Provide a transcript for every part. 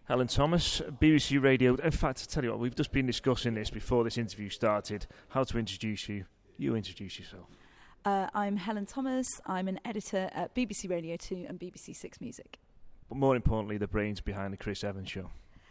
Helen Thomas, BBC Radio. In fact, I tell you what, we've just been discussing this before this interview started, how to introduce you. You introduce yourself. I'm Helen Thomas. I'm an editor at BBC Radio 2 and BBC 6 Music. But more importantly, the brains behind the Chris Evans Show.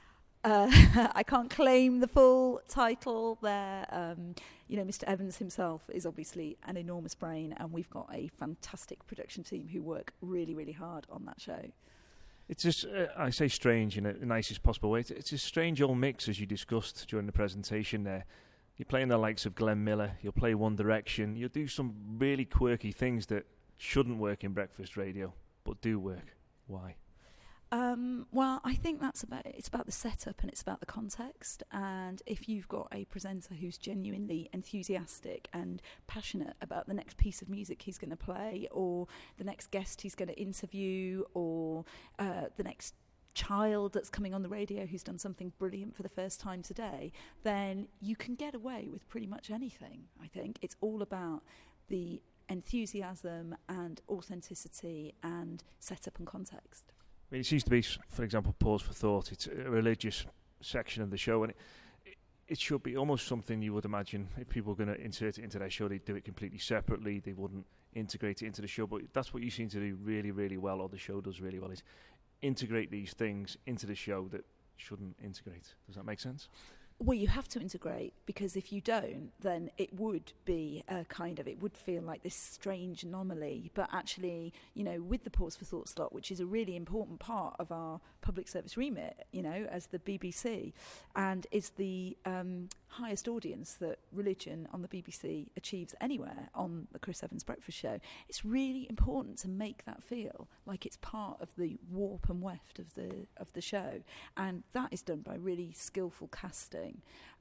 I can't claim the full title there. Mr. Evans himself is obviously an enormous brain, and we've got a fantastic production team who work really, really hard on that show. It's just, I say strange in the nicest possible way. It's a strange old mix, as you discussed during the presentation there. You're playing the likes of Glenn Miller, you'll play One Direction, you'll do some really quirky things that shouldn't work in breakfast radio, but do work. Why? Well, I think it's about the setup and it's about the context. And if you've got a presenter who's genuinely enthusiastic and passionate about the next piece of music he's going to play, or the next guest he's going to interview, or the next child that's coming on the radio who's done something brilliant for the first time today, then you can get away with pretty much anything, I think. It's all about the enthusiasm and authenticity and setup and context. I mean, it seems to be, for example, Pause for Thought. It's a religious section of the show, and it should be almost something you would imagine if people were going to insert it into their show, they'd do it completely separately. They wouldn't integrate it into the show. But that's what you seem to do really, really well, or the show does really well, is integrate these things into the show that shouldn't integrate. Does that make sense? Well, you have to integrate, because if you don't, then it would be it would feel like this strange anomaly. But actually, with the Pause for Thought slot, which is a really important part of our public service remit, as the BBC, and is the highest audience that religion on the BBC achieves anywhere on the Chris Evans Breakfast Show, it's really important to make that feel like it's part of the warp and weft of the show. And that is done by really skillful casting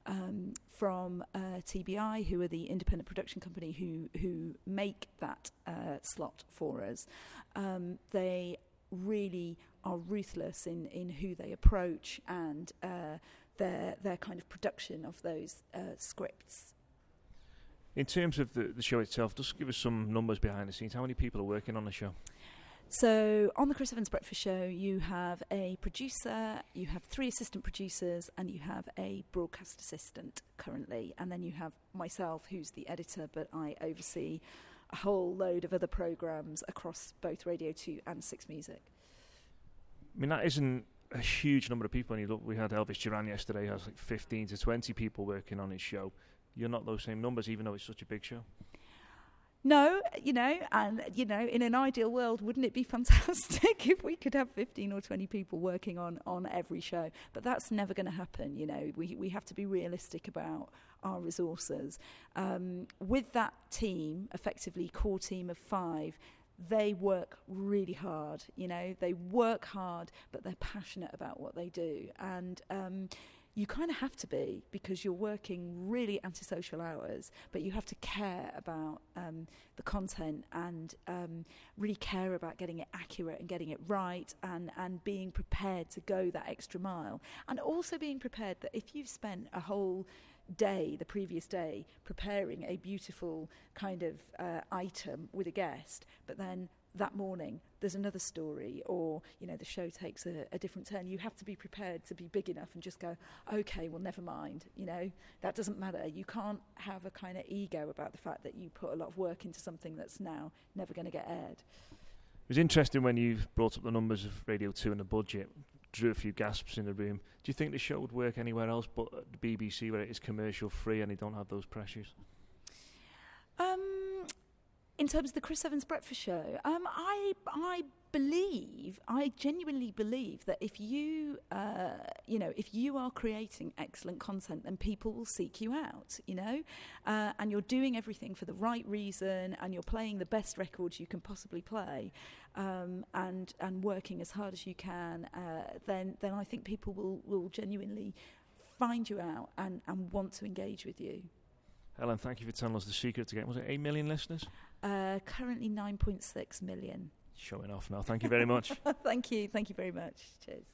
from TBI, who are the independent production company who make that slot for us. They really are ruthless in who they approach and their kind of production of those scripts. In terms of the show itself, just give us some numbers behind the scenes. How many people are working on the show? So on the Chris Evans Breakfast Show, you have a producer, you have 3 assistant producers, and you have a broadcast assistant currently. And then you have myself, who's the editor, but I oversee a whole load of other programmes across both Radio 2 and 6 Music. I mean, that isn't a huge number of people. And you look, we had Elvis Duran yesterday, has like 15 to 20 people working on his show. You're not those same numbers, even though it's such a big show. No, in an ideal world, wouldn't it be fantastic if we could have 15 or 20 people working on every show? But that's never going to happen, We have to be realistic about our resources. With that team, effectively core team of 5, they work really hard, They work hard, but they're passionate about what they do. And you kind of have to be, because you're working really antisocial hours, but you have to care about the content and really care about getting it accurate and getting it right, and being prepared to go that extra mile. And also being prepared that if you've spent a whole day, the previous day, preparing a beautiful kind of item with a guest, but then that morning there's another story, or the show takes a different turn, you have to be prepared to be big enough and just go, okay, well, never mind, that doesn't matter. You can't have a kind of ego about the fact that you put a lot of work into something that's now never going to get aired. It was interesting when you brought up the numbers of Radio 2 and the budget, drew a few gasps in the room. Do you think the show would work anywhere else but at the BBC, where it is commercial free and they don't have those pressures? In terms of the Chris Evans Breakfast Show, I genuinely believe that if you are creating excellent content, then people will seek you out, and you're doing everything for the right reason, and you're playing the best records you can possibly play, and working as hard as you can, then I think people will genuinely find you out and want to engage with you. Helen, thank you for telling us the secret to get, was it 8 million listeners? Currently 9.6 million. Showing off now. Thank you very much. Thank you very much. Cheers.